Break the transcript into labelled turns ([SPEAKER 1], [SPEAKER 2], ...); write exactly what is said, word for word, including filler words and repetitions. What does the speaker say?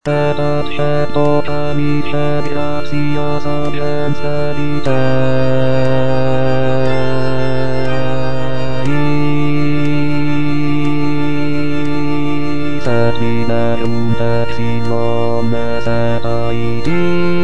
[SPEAKER 1] Teraz się oczami świacja zawięce terminarum te chwilone zeta i